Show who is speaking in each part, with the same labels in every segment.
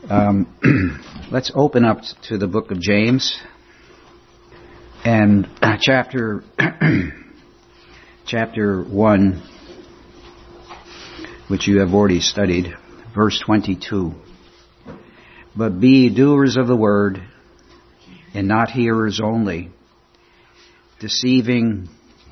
Speaker 1: Let's open up to the book of James and chapter 1, which you have already studied, verse 22. But be ye doers of the word, and not hearers only, deceiving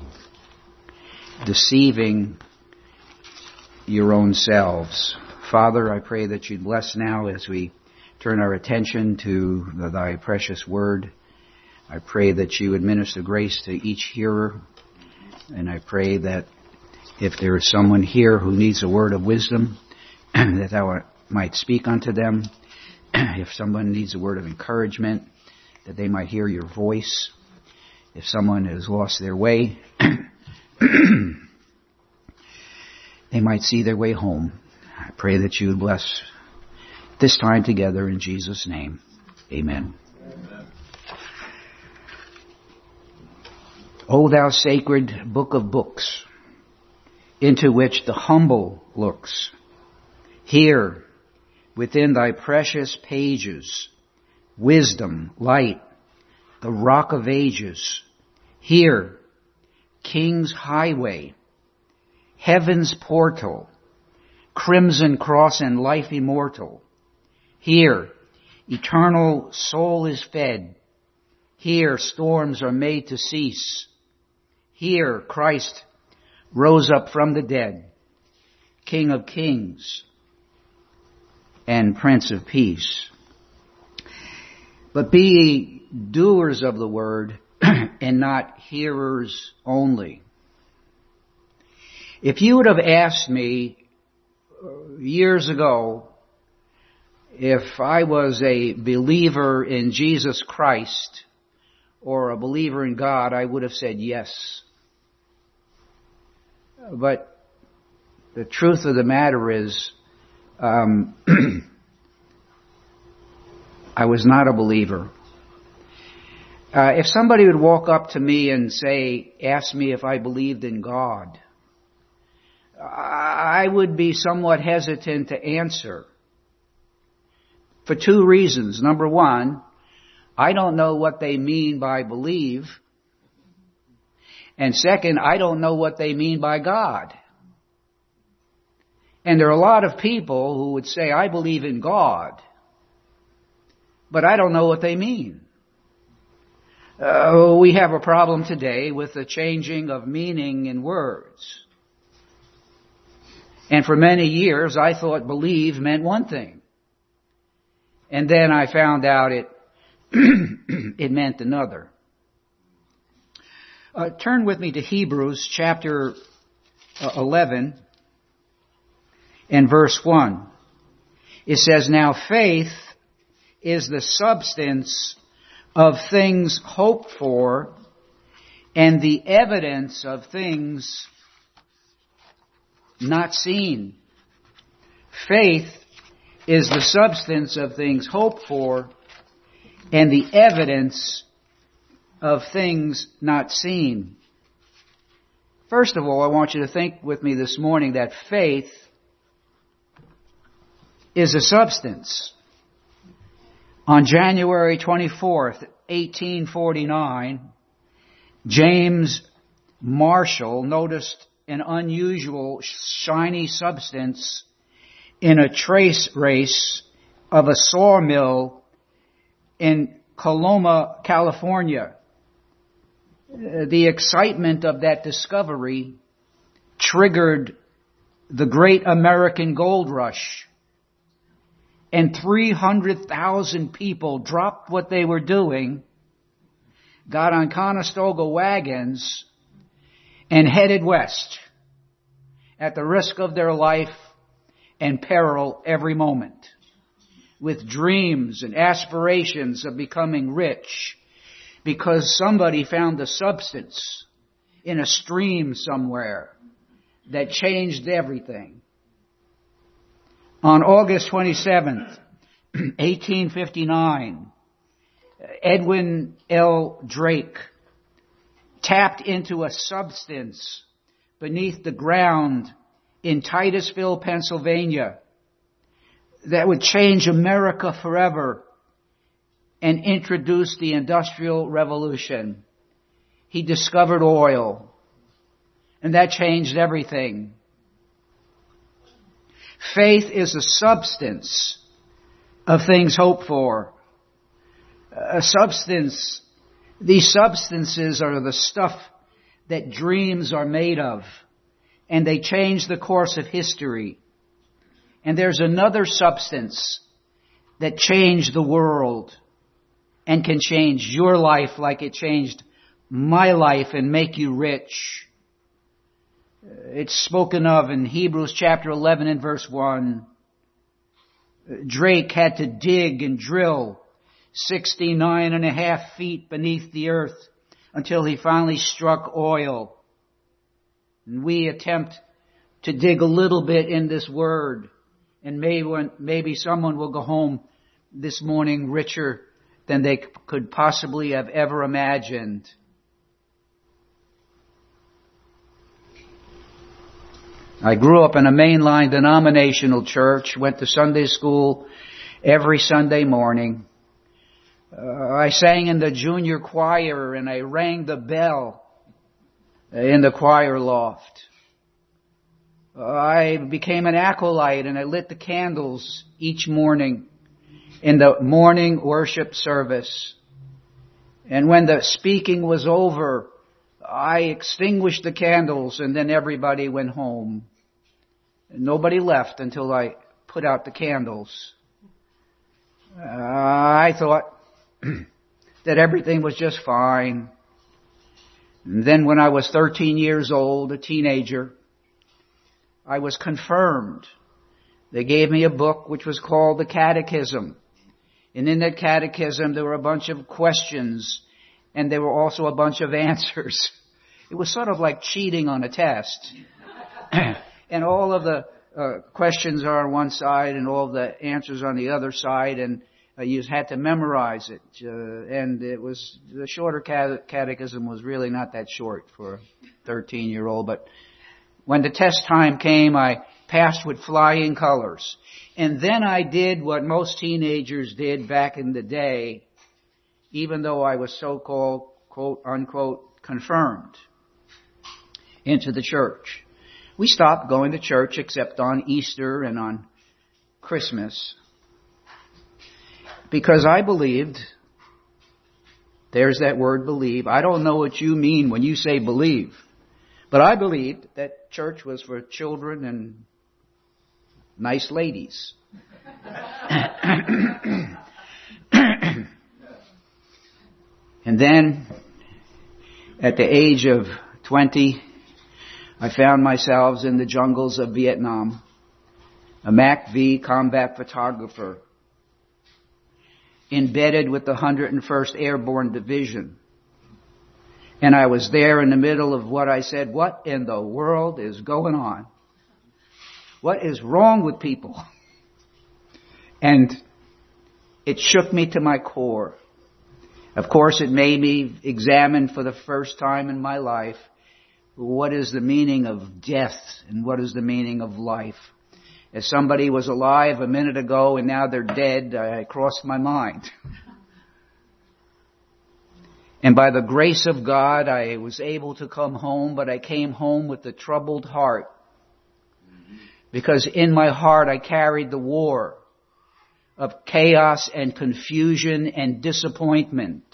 Speaker 1: your own selves. Father, I pray that you'd bless now as we turn our attention to thy precious word. I pray that you would minister grace to each hearer. And I pray that if there is someone here who needs a word of wisdom, that thou might speak unto them. If someone needs a word of encouragement, that they might hear your voice. If someone has lost their way, they might see their way home. I pray that you would bless this time together in Jesus' name. Amen. Amen. O thou sacred book of books, into which the humble looks, here within thy precious pages, wisdom, light, the rock of ages, here, King's highway, heaven's portal, crimson cross and life immortal. Here, eternal soul is fed. Here, storms are made to cease. Here, Christ rose up from the dead, King of kings and Prince of peace. But be ye doers of the word, and not hearers only. If you would have asked me years ago if I was a believer in Jesus Christ or a believer in God, I would have said yes. But the truth of the matter is, I was not a believer. If somebody would walk up to me and ask me if I believed in God, I would be somewhat hesitant to answer for two reasons. Number one, I don't know what they mean by believe. And second, I don't know what they mean by God. And there are a lot of people who would say, I believe in God, but I don't know what they mean. We have a problem today with the changing of meaning in words. And for many years, I thought believe meant one thing. And then I found out it meant another. Turn with me to Hebrews chapter 11 and verse 1. It says, now faith is the substance of things hoped for and the evidence of things not seen. Faith is the substance of things hoped for and the evidence of things not seen. First of all, I want you to think with me this morning that faith is a substance. On January 24th, 1849, James Marshall noticed an unusual shiny substance in a trace race of a sawmill in Coloma, California. The excitement of that discovery triggered the great American gold rush, and 300,000 people dropped what they were doing, got on Conestoga wagons, and headed west at the risk of their life and peril every moment, with dreams and aspirations of becoming rich, because somebody found a substance in a stream somewhere that changed everything. On August 27th, 1859, Edwin L. Drake tapped into a substance beneath the ground in Titusville, Pennsylvania, that would change America forever and introduce the Industrial Revolution. He discovered oil, and that changed everything. Faith is a substance of things hoped for. A substance. These substances are the stuff that dreams are made of, and they change the course of history. And there's another substance that changed the world and can change your life like it changed my life and make you rich. It's spoken of in Hebrews chapter 11 and verse 1. Drake had to dig and drill 69.5 feet beneath the earth until he finally struck oil. And we attempt to dig a little bit in this word, and maybe someone will go home this morning richer than they could possibly have ever imagined. I grew up in a mainline denominational church, went to Sunday school every Sunday morning. I sang in the junior choir, and I rang the bell in the choir loft. I became an acolyte, and I lit the candles each morning in the morning worship service. And when the speaking was over, I extinguished the candles, and then everybody went home. Nobody left until I put out the candles. I thought that everything was just fine. And then when I was 13 years old, a teenager, I was confirmed. They gave me a book which was called the Catechism. And in that catechism there were a bunch of questions, and there were also a bunch of answers. It was sort of like cheating on a test. And all of the questions are on one side and all of the answers on the other side, and you had to memorize it. And it was, the shorter catechism was really not that short for a 13-year-old. But when the test time came, I passed with flying colors. And then I did what most teenagers did back in the day, even though I was so-called, quote, unquote, confirmed into the church. We stopped going to church except on Easter and on Christmas, because I believed, there's that word believe. I don't know what you mean when you say believe, but I believed that church was for children and nice ladies. And then, at the age of 20, I found myself in the jungles of Vietnam, a MACV combat photographer, embedded with the 101st Airborne Division. And I was there in the middle of what I said, what in the world is going on? What is wrong with people? And it shook me to my core. Of course, it made me examine for the first time in my life, what is the meaning of death and what is the meaning of life? As somebody was alive a minute ago and now they're dead, I crossed my mind. And by the grace of God, I was able to come home, but I came home with a troubled heart. Because in my heart I carried the war of chaos and confusion and disappointment.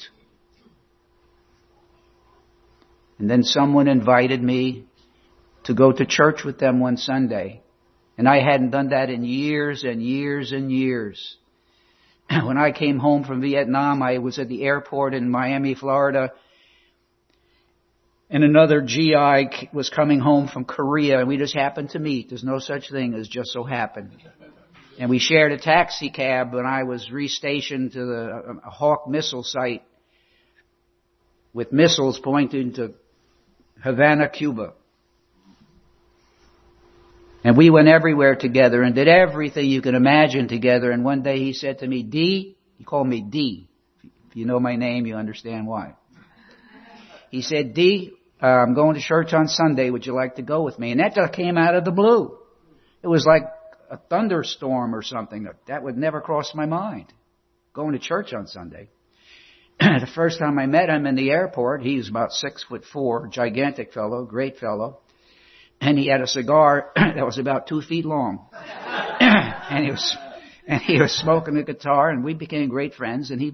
Speaker 1: And then someone invited me to go to church with them one Sunday. And I hadn't done that in years and years and years. When I came home from Vietnam, I was at the airport in Miami, Florida. And another GI was coming home from Korea, and we just happened to meet. There's no such thing as just so happened. And we shared a taxi cab when I was restationed to the Hawk missile site with missiles pointing to Havana, Cuba. And we went everywhere together and did everything you can imagine together. And one day he said to me, D, he called me D. If you know my name, you understand why. He said, D, I'm going to church on Sunday. Would you like to go with me? And that just came out of the blue. It was like a thunderstorm or something. That would never cross my mind. Going to church on Sunday. The first time I met him in the airport, he was about 6'4", gigantic fellow, great fellow. And he had a cigar that was about 2 feet long. and he was smoking a guitar, and we became great friends. And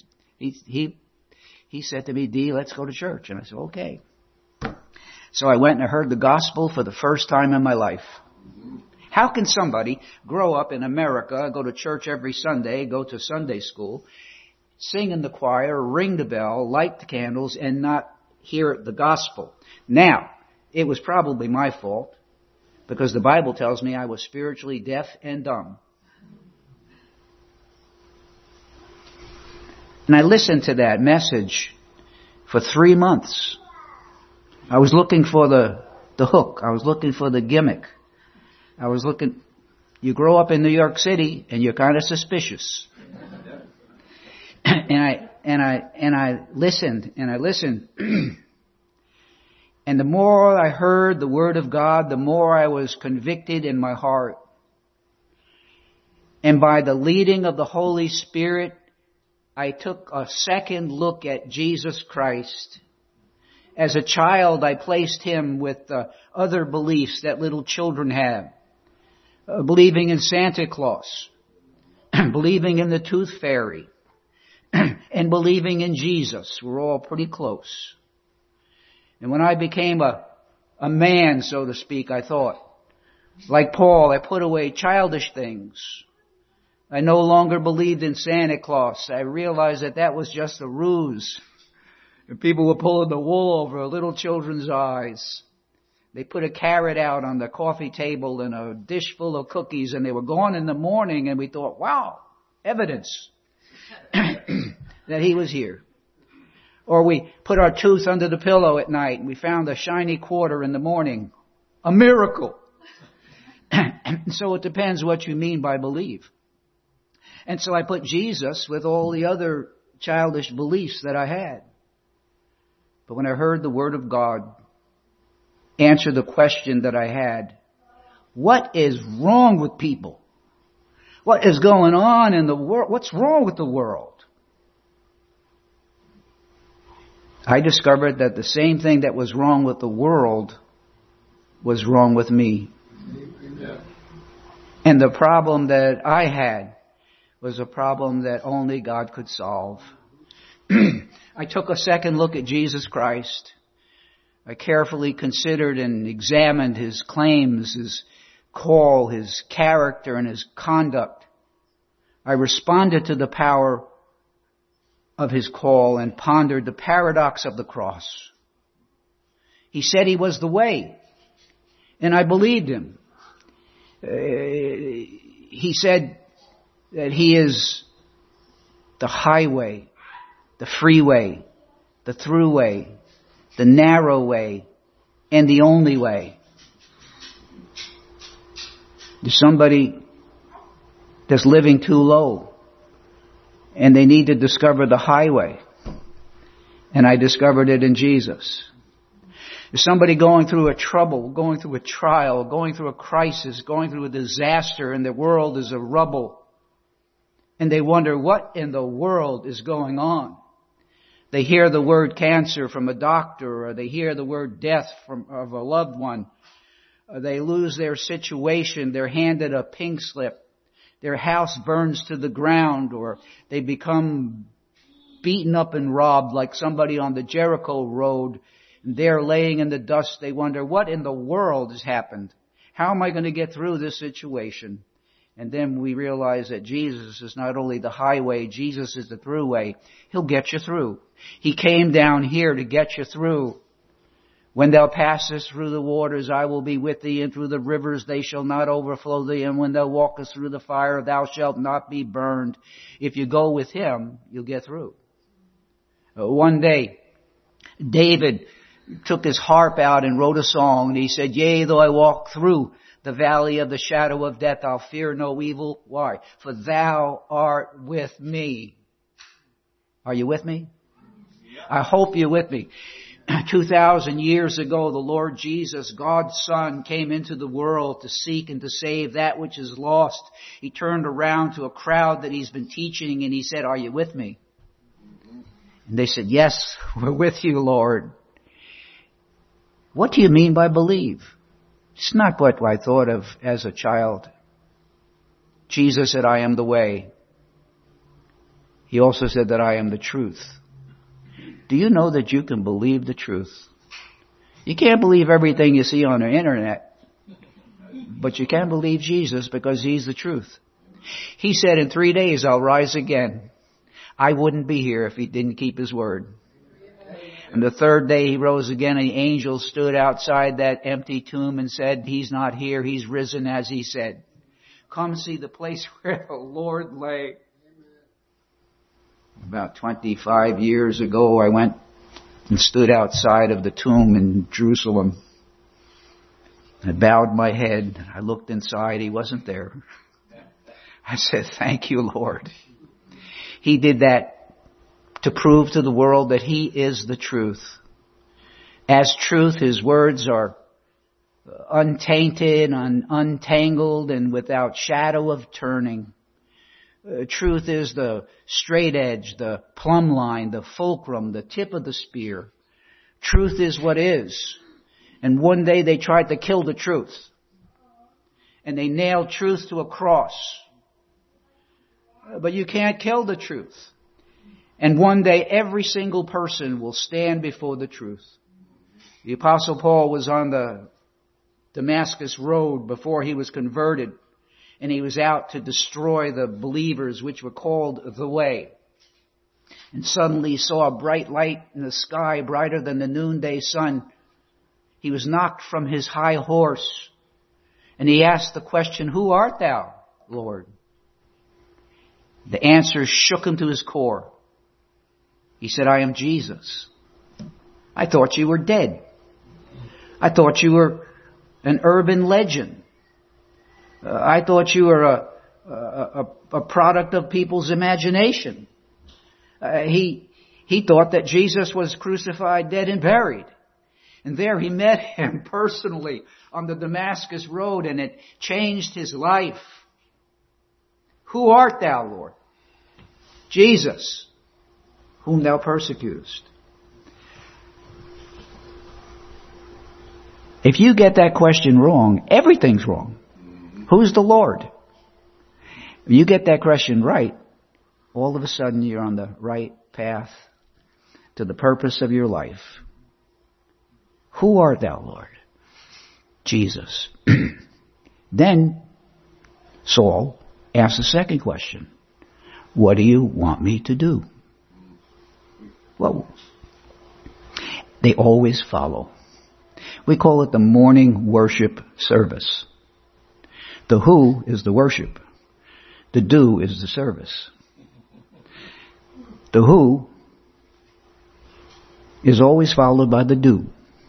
Speaker 1: he said to me, "D, let's go to church." And I said, "Okay." So I went and I heard the gospel for the first time in my life. How can somebody grow up in America, go to church every Sunday, go to Sunday school, sing in the choir, ring the bell, light the candles, and not hear the gospel? Now, it was probably my fault, because the Bible tells me I was spiritually deaf and dumb. And I listened to that message for 3 months. I was looking for the hook. I was looking for the gimmick. You grow up in New York City and you're kind of suspicious. and I listened. And the more I heard the Word of God, the more I was convicted in my heart. And by the leading of the Holy Spirit, I took a second look at Jesus Christ. As a child, I placed Him with other beliefs that little children have. Believing in Santa Claus. Believing in the Tooth Fairy. And believing in Jesus. We're all pretty close. And when I became a man, so to speak, I thought, like Paul, I put away childish things. I no longer believed in Santa Claus. I realized that was just a ruse. And people were pulling the wool over little children's eyes. They put a carrot out on the coffee table and a dish full of cookies, and they were gone in the morning, and we thought, wow, evidence that He was here. Or we put our tooth under the pillow at night and we found a shiny quarter in the morning. A miracle. So it depends what you mean by believe. And so I put Jesus with all the other childish beliefs that I had. But when I heard the Word of God answer the question that I had, what is wrong with people? What is going on in the world? What's wrong with the world? I discovered that the same thing that was wrong with the world was wrong with me. And the problem that I had was a problem that only God could solve. I took a second look at Jesus Christ. I carefully considered and examined His claims, His call, His character, and His conduct. I responded to the power of His call and pondered the paradox of the cross. He said He was the way, and I believed Him. He said that He is the highway, the freeway, the throughway, the narrow way, and the only way. There's somebody that's living too low, and they need to discover the highway. And I discovered it in Jesus. There's somebody going through a trouble, going through a trial, going through a crisis, going through a disaster, and the world is a rubble. And they wonder, what in the world is going on? They hear the word cancer from a doctor, or they hear the word death of a loved one. They lose their situation. They're handed a pink slip. Their house burns to the ground, or they become beaten up and robbed like somebody on the Jericho road. They're laying in the dust. They wonder, what in the world has happened? How am I going to get through this situation? And then we realize that Jesus is not only the highway, Jesus is the throughway. He'll get you through. He came down here to get you through. When thou passest through the waters, I will be with thee, and through the rivers they shall not overflow thee. And when thou walkest through the fire, thou shalt not be burned. If you go with Him, you'll get through. One day, David took his harp out and wrote a song, and he said, yea, though I walk through the valley of the shadow of death, I'll fear no evil. Why? For thou art with me. Are you with me? I hope you're with me. 2,000 years ago, the Lord Jesus, God's Son, came into the world to seek and to save that which is lost. He turned around to a crowd that He's been teaching and He said, "Are you with me?" And they said, "Yes, we're with you, Lord." What do you mean by believe? It's not what I thought of as a child. Jesus said, "I am the way." He also said that I am the truth. Do you know that you can believe the truth? You can't believe everything you see on the internet, but you can believe Jesus because He's the truth. He said, "In 3 days I'll rise again." I wouldn't be here if He didn't keep His word. And the third day He rose again, and the angels stood outside that empty tomb and said, "He's not here, He's risen as He said. Come see the place where the Lord lay." About 25 years ago, I went and stood outside of the tomb in Jerusalem. I bowed my head. I looked inside. He wasn't there. I said, "Thank you, Lord." He did that to prove to the world that He is the truth. As truth, His words are untainted, untangled, and without shadow of turning. Truth is the straight edge, the plumb line, the fulcrum, the tip of the spear. Truth is what is. And one day they tried to kill the truth. And they nailed truth to a cross. But you can't kill the truth. And one day every single person will stand before the truth. The Apostle Paul was on the Damascus road before he was converted. And he was out to destroy the believers, which were called the Way. And suddenly he saw a bright light in the sky, brighter than the noonday sun. He was knocked from his high horse. And he asked the question, "Who art thou, Lord?" The answer shook him to his core. He said, "I am Jesus." "I thought you were dead. I thought you were an urban legend. I thought you were a product of people's imagination." He thought that Jesus was crucified, dead, and buried. And there he met Him personally on the Damascus road, and it changed his life. "Who art thou, Lord?" "Jesus, whom thou persecutest." If you get that question wrong, everything's wrong. Who's the Lord? If you get that question right, all of a sudden you're on the right path to the purpose of your life. Who art thou, Lord? Jesus. Then Saul asked the second question. What do you want me to do? Well, they always follow. We call it the morning worship service. The who is the worship. The do is the service. The who is always followed by the do.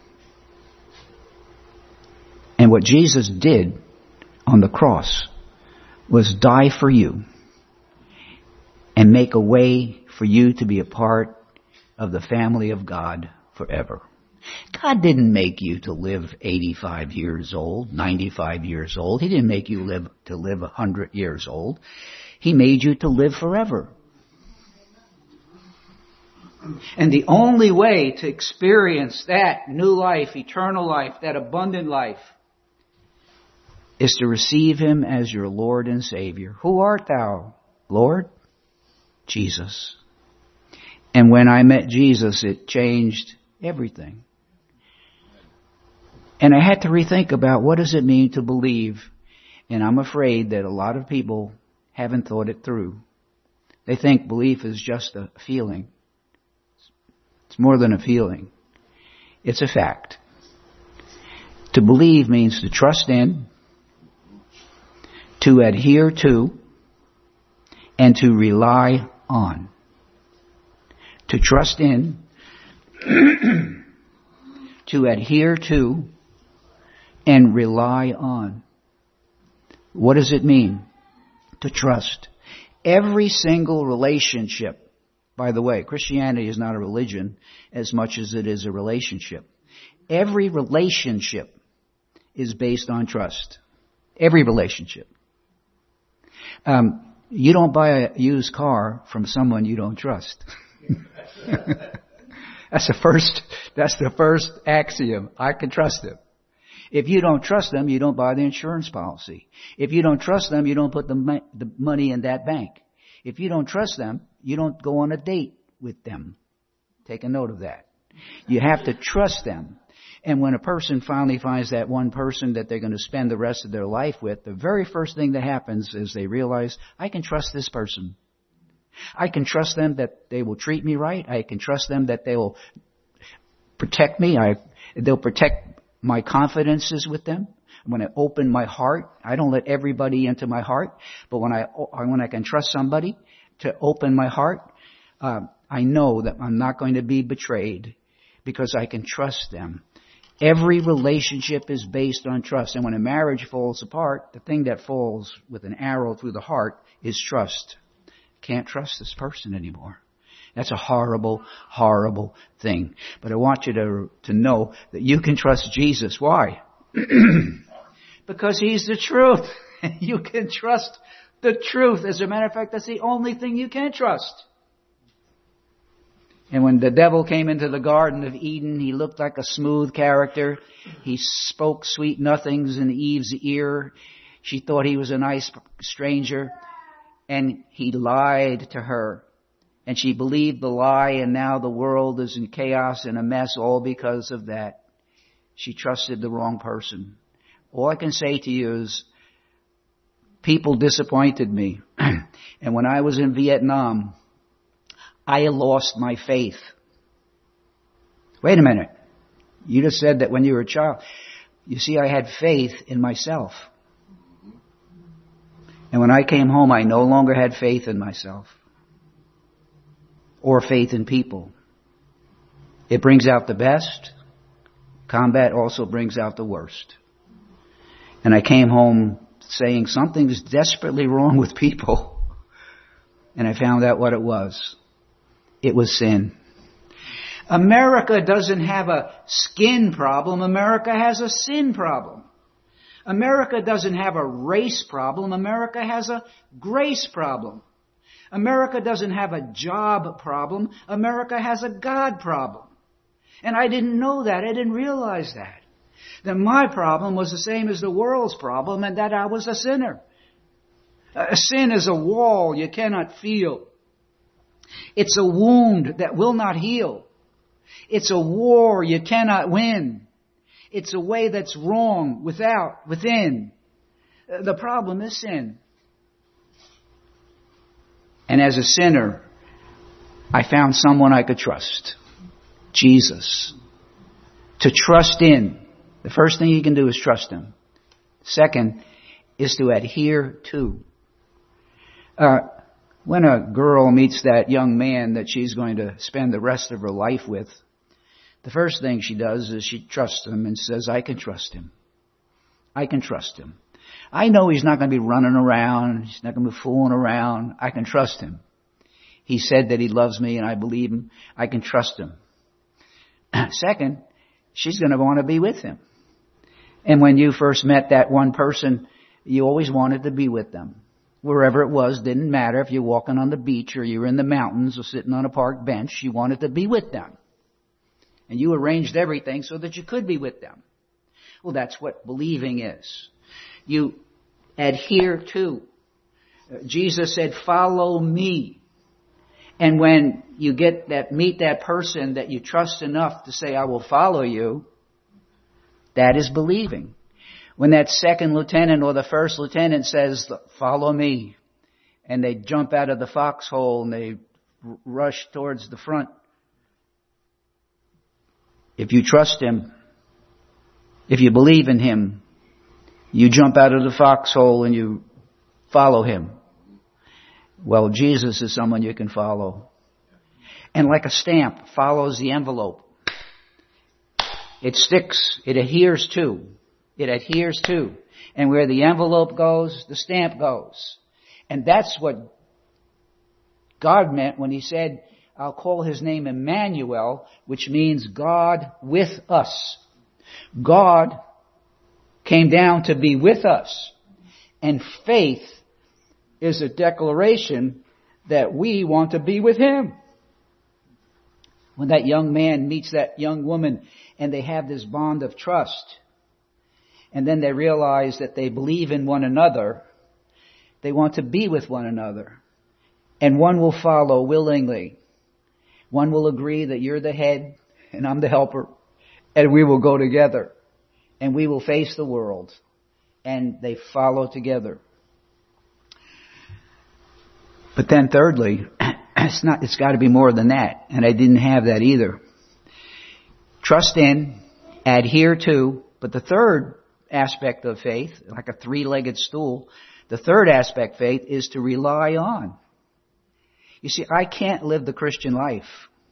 Speaker 1: And what Jesus did on the cross was die for you and make a way for you to be a part of the family of God forever. God didn't make you to live 85 years old, 95 years old. He didn't make you to live 100 years old. He made you to live forever. And the only way to experience that new life, eternal life, that abundant life, is to receive Him as your Lord and Savior. Who art thou, Lord? Jesus. And when I met Jesus, it changed everything. And I had to rethink about what does it mean to believe. And I'm afraid that a lot of people haven't thought it through. They think belief is just a feeling. It's more than a feeling. It's a fact. To believe means to trust in, to adhere to, and to rely on. To trust in, to adhere to, and rely on. What does it mean to trust? Every single relationship By the way, Christianity is not a religion as much as it is a relationship. Every relationship is based on trust. Every relationship. You don't buy a used car from someone you don't trust. That's the first axiom. I can trust them. If you don't trust them, you don't buy the insurance policy. If you don't trust them, you don't put the money in that bank. If you don't trust them, you don't go on a date with them. Take a note of that. You have to trust them. And when a person finally finds that one person that they're going to spend the rest of their life with, the very first thing that happens is they realize, I can trust this person. I can trust them that they will treat me right. I can trust them that they will protect me. They'll protect my confidences with them. When I open my heart, I don't let everybody into my heart. But when I can trust somebody to open my heart, I know that I'm not going to be betrayed because I can trust them. Every relationship is based on trust. And when a marriage falls apart, the thing that falls with an arrow through the heart is trust. Can't trust this person anymore. That's a horrible, horrible thing. But I want you to know that you can trust Jesus. Why? Because He's the truth. You can trust the truth. As a matter of fact, that's the only thing you can trust. And when the devil came into the Garden of Eden, he looked like a smooth character. He spoke sweet nothings in Eve's ear. She thought he was a nice stranger. And he lied to her. And she believed the lie, and now the world is in chaos and a mess all because of that. She trusted the wrong person. All I can say to you is, people disappointed me. And when I was in Vietnam, I lost my faith. Wait a minute. You just said that when you were a child. You see, I had faith in myself. And when I came home, I no longer had faith in myself. Or faith in people. It brings out the best. Combat also brings out the worst. And I came home saying something's desperately wrong with people. And I found out what it was. It was sin. America doesn't have a skin problem. America has a sin problem. America doesn't have a race problem. America has a grace problem. America doesn't have a job problem. America has a God problem. And I didn't know that. I didn't realize that. That my problem was the same as the world's problem, and that I was a sinner. Sin is a wall you cannot feel. It's a wound that will not heal. It's a war you cannot win. It's a way that's wrong within. The problem is sin. And as a sinner, I found someone I could trust. Jesus. To trust in. The first thing you can do is trust Him. Second is to adhere to. When a girl meets that young man that she's going to spend the rest of her life with, the first thing she does is she trusts him and says, I can trust him. I can trust him. I know he's not going to be running around. He's not going to be fooling around. I can trust him. He said that he loves me and I believe him. I can trust him. Second, she's going to want to be with him. And when you first met that one person, you always wanted to be with them. Wherever it was, didn't matter if you're walking on the beach or you're in the mountains or sitting on a park bench, you wanted to be with them. And you arranged everything so that you could be with them. Well, that's what believing is. You adhere to. Jesus said, follow me. And when you meet that person that you trust enough to say, I will follow you, that is believing. When that second lieutenant or the first lieutenant says, follow me, and they jump out of the foxhole and they rush towards the front, if you trust him, if you believe in him, you jump out of the foxhole and you follow him. Well, Jesus is someone you can follow. And like a stamp follows the envelope. It sticks, it adheres to. It adheres to. And where the envelope goes, the stamp goes. And that's what God meant when He said, I'll call his name Emmanuel, which means God with us. God came down to be with us. And faith is a declaration that we want to be with him. When that young man meets that young woman and they have this bond of trust, and then they realize that they believe in one another, they want to be with one another. And one will follow willingly. One will agree that you're the head and I'm the helper, and we will go together and we will face the world. And they follow together. But then thirdly, it's got to be more than that. And I didn't have that either. Trust in, adhere to, but the third aspect of faith, like a three-legged stool, the third aspect of faith is to rely on. You see, I can't live the Christian life.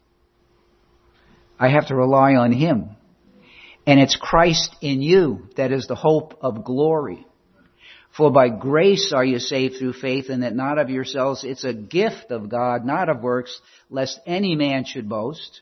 Speaker 1: I have to rely on him. And it's Christ in you that is the hope of glory. For by grace are you saved through faith, and that not of yourselves. It's a gift of God, not of works, lest any man should boast.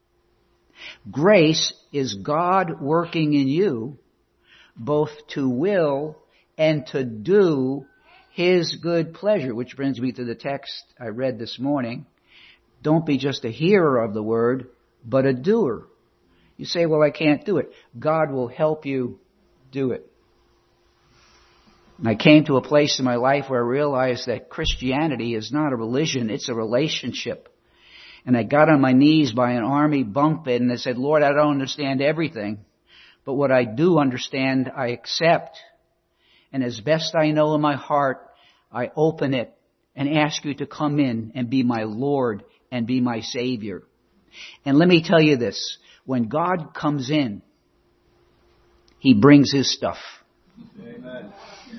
Speaker 1: Grace is God working in you, both to will and to do his good pleasure, which brings me to the text I read this morning. Don't be just a hearer of the word, but a doer. You say, well, I can't do it. God will help you do it. And I came to a place in my life where I realized that Christianity is not a religion, it's a relationship. And I got on my knees by an army bunk bed and I said, Lord, I don't understand everything, but what I do understand, I accept. And as best I know in my heart, I open it and ask you to come in and be my Lord and be my Savior. And let me tell you this, when God comes in, he brings his stuff. Amen.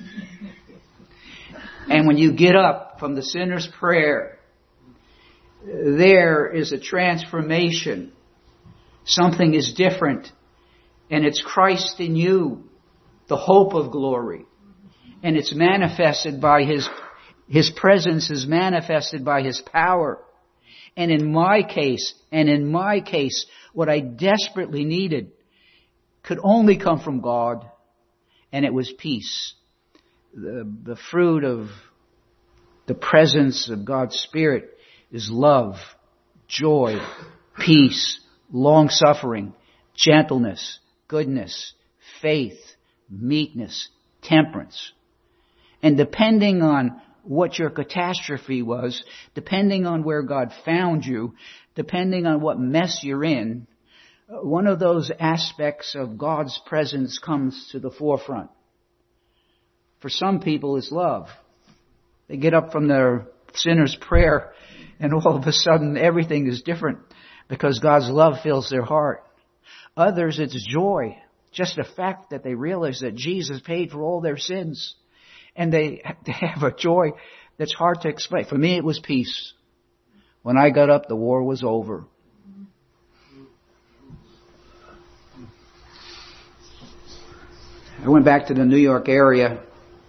Speaker 1: And when you get up from the sinner's prayer, there is a transformation. Something is different. And it's Christ in you, the hope of glory. And it's manifested by his presence is manifested by his power. And in my case, what I desperately needed could only come from God, and it was peace. The fruit of the presence of God's Spirit is love, joy, peace, long-suffering, gentleness, goodness, faith, meekness, temperance. And depending on what your catastrophe was, depending on where God found you, depending on what mess you're in, one of those aspects of God's presence comes to the forefront. For some people, it's love. They get up from their sinner's prayer and all of a sudden everything is different because God's love fills their heart. Others, it's joy. Just the fact that they realize that Jesus paid for all their sins. And they have a joy that's hard to explain. For me, it was peace. When I got up, the war was over. I went back to the New York area,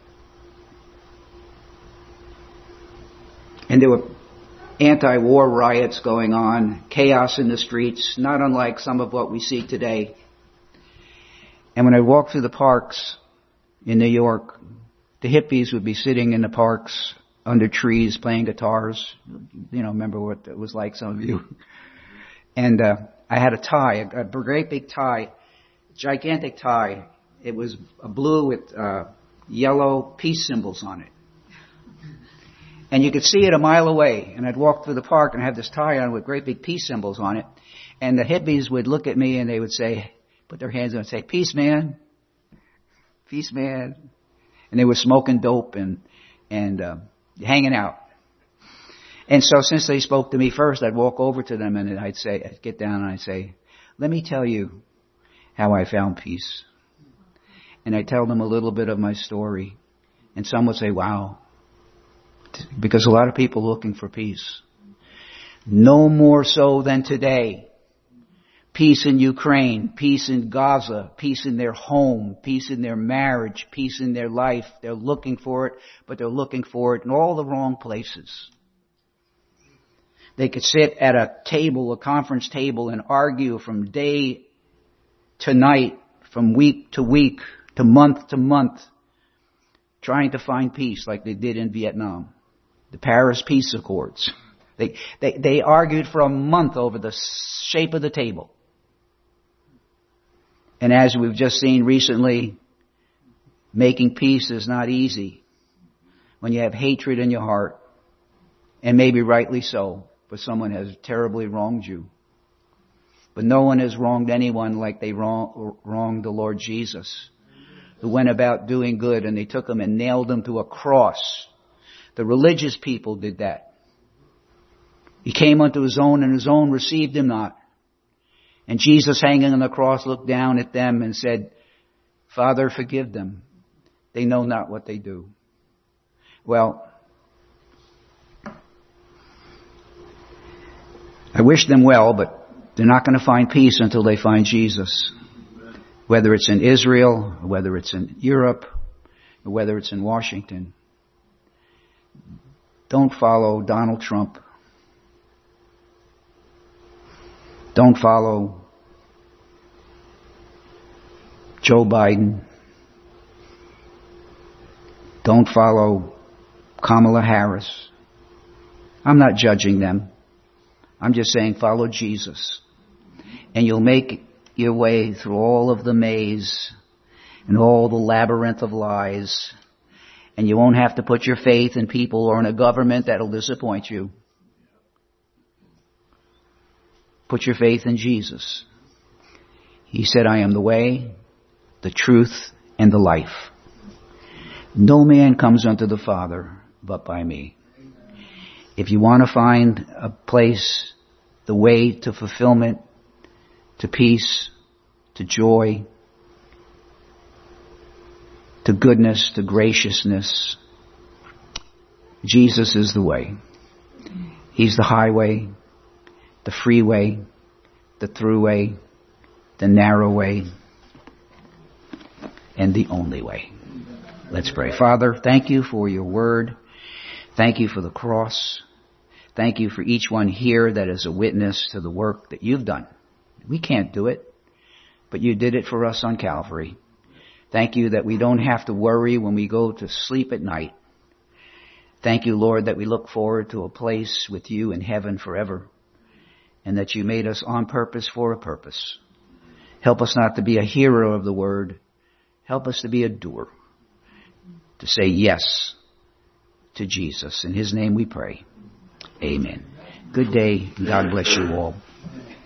Speaker 1: and there were anti-war riots going on, chaos in the streets, not unlike some of what we see today. And when I walked through the parks in New York, the hippies would be sitting in the parks under trees playing guitars. You know, remember what it was like, some of you. And I had a tie, a great big tie, gigantic tie. It was blue with yellow peace symbols on it. And you could see it a mile away. And I'd walk through the park and have this tie on with great big peace symbols on it. And the hippies would look at me and they would say, put their hands on and say, peace, man. Peace, man. And they were smoking dope and hanging out. And so since they spoke to me first, I'd walk over to them and I'd get down and I'd say, let me tell you how I found peace. And I'd tell them a little bit of my story. And some would say, wow. Because a lot of people are looking for peace. No more so than today. Peace in Ukraine, peace in Gaza, peace in their home, peace in their marriage, peace in their life. They're looking for it, but they're looking for it in all the wrong places. They could sit at a table, a conference table, and argue from day to night, from week, to month, trying to find peace like they did in Vietnam. The Paris Peace Accords. They argued for a month over the shape of the table. And as we've just seen recently, making peace is not easy when you have hatred in your heart, and maybe rightly so, for someone has terribly wronged you. But no one has wronged anyone like they wronged the Lord Jesus, who went about doing good, and they took him and nailed him to a cross. The religious people did that. He came unto his own, and his own received him not. And Jesus, hanging on the cross, looked down at them and said, Father, forgive them. They know not what they do. Well, I wish them well, but they're not going to find peace until they find Jesus. Whether it's in Israel, or whether it's in Europe, or whether it's in Washington. Don't follow Donald Trump. Don't follow Joe Biden. Don't follow Kamala Harris. I'm not judging them. I'm just saying follow Jesus. And you'll make your way through all of the maze and all the labyrinth of lies. And you won't have to put your faith in people or in a government that'll disappoint you. Put your faith in Jesus. He said, I am the way, the truth, and the life. No man comes unto the Father but by me. If you want to find a place, the way to fulfillment, to peace, to joy, to goodness, to graciousness, Jesus is the way. He's the highway, the freeway, the throughway, the narrow way, and the only way. Let's pray. Father, thank you for your word. Thank you for the cross. Thank you for each one here that is a witness to the work that you've done. We can't do it, but you did it for us on Calvary. Thank you that we don't have to worry when we go to sleep at night. Thank you, Lord, that we look forward to a place with you in heaven forever, and that you made us on purpose for a purpose. Help us not to be a hearer of the word. Help us to be a doer, to say yes to Jesus. In his name we pray. Amen. Good day. God bless you all.